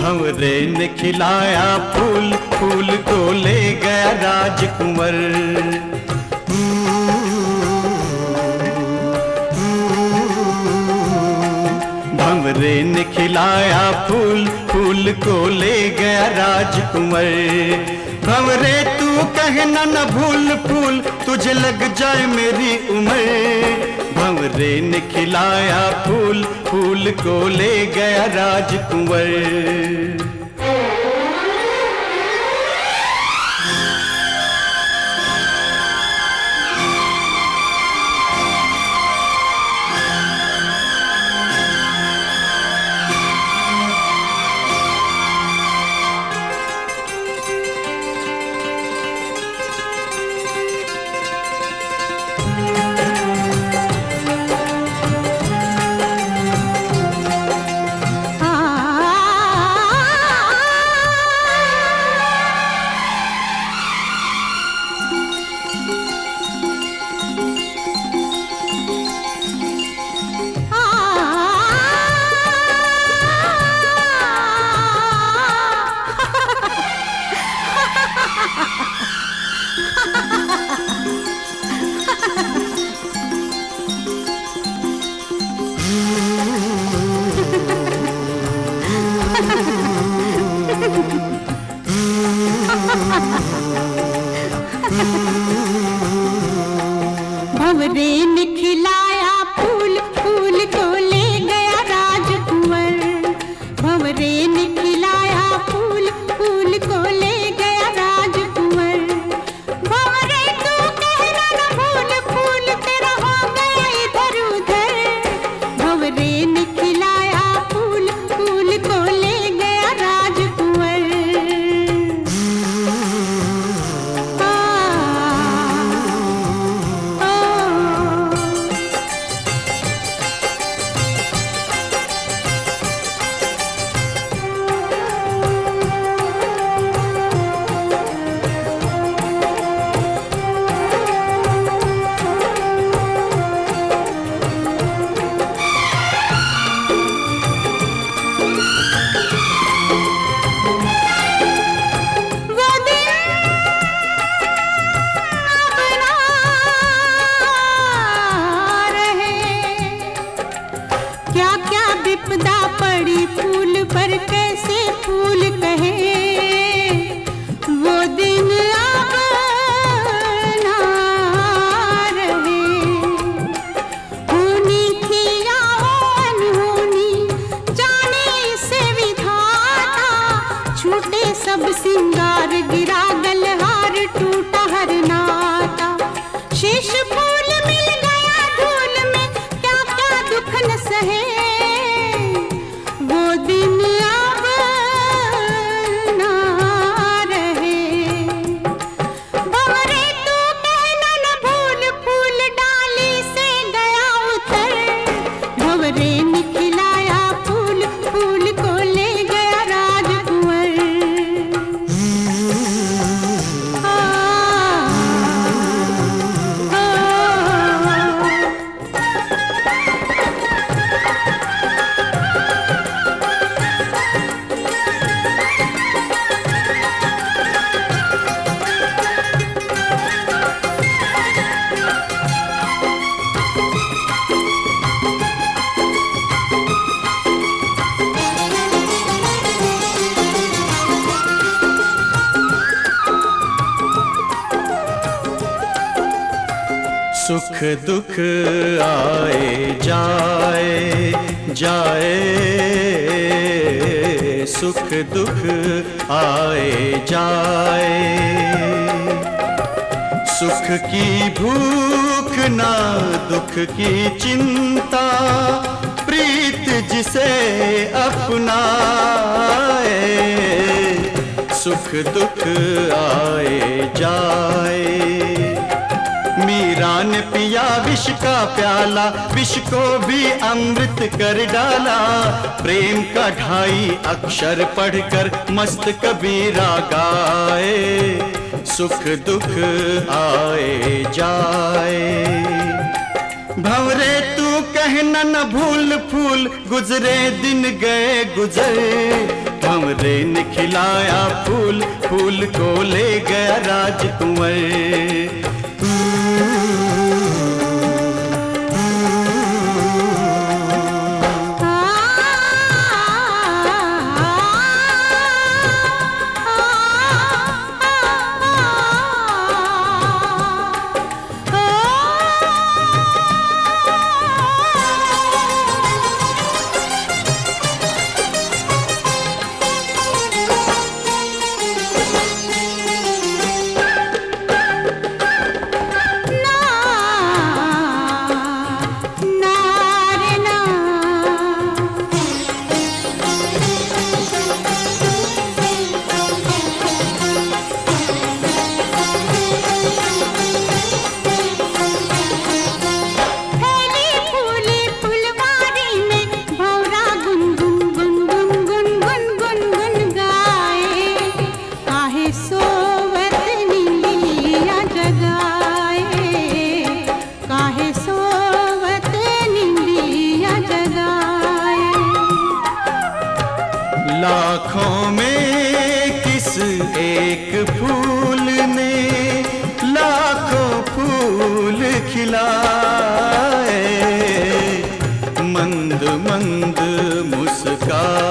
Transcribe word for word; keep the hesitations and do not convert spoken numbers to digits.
भंवरे ने खिलाया फूल, फूल को ले गया राजकुंवर। भंवरे ने खिलाया फूल, फूल को ले गया राजकुंवर। भंवरे तू कहना न भूल फूल, तुझे लग जाए मेरी उम्र। भंवरे ने खिलाया फूल, फूल को ले गया राजकुंवर। भंवरे ने खिलाया फूल, फूल को ले गया राजकुंवर। भंवरे ने खिलाया फूल, फूल को ले गया राजकुंवर। भंवरे तू कहना न भूल फूल, तेरा हो गया इधर उधर। भंवरे ने खिलाया फूल, फूल को ले गया राजकुंवर। विपदा पड़ी फूल पर कैसे फूल कहे, वो दिन अब ना रहे। होनी थी या अनहोनी जाने से विधाता, छूटे सब सिंगार गिरा गलहार टूटा हर नाता। शेष फूल मिल गया धूल में, क्या क्या दुख न सहे। वो दिन अब ना रहे। भंवरे तू कहना न भूल फूल डाली से गया उतर। भंवरे ने खिलाया फूल, फूल को ले गया राजकुंवर। सुख दुख आए जाए जाए, सुख दुख आए जाए। सुख की भूख ना दुख की चिंता, प्रीत जिसे अपनाए। सुख दुख आए जाए। मीरा ने पिया विष का प्याला, विष को भी अमृत कर डाला। प्रेम का ढाई अक्षर पढ़कर मस्त कबीरा गाए। सुख दुख आए जाए। भंवरे तू कहना न भूल फूल, गुजरे दिन गए गुजर। भंवरे ने खिलाया फूल, फूल को ले गया राजकुंवर। लाखों में किस एक फूल ने लाखों फूल खिलाए, मंद मंद मुस्कान